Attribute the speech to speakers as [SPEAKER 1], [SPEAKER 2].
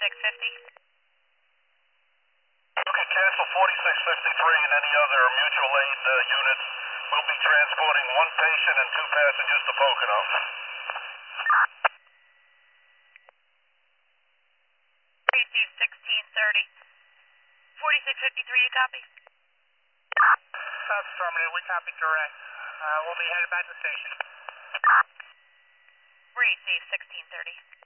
[SPEAKER 1] Okay, cancel 4653 and any other mutual aid units. We'll be transporting one patient and two passengers to Pocono.
[SPEAKER 2] Receive 1630. 4653, you copy?
[SPEAKER 3] That's affirmative. We copy direct. We'll be headed back to the station.
[SPEAKER 2] Receive 1630.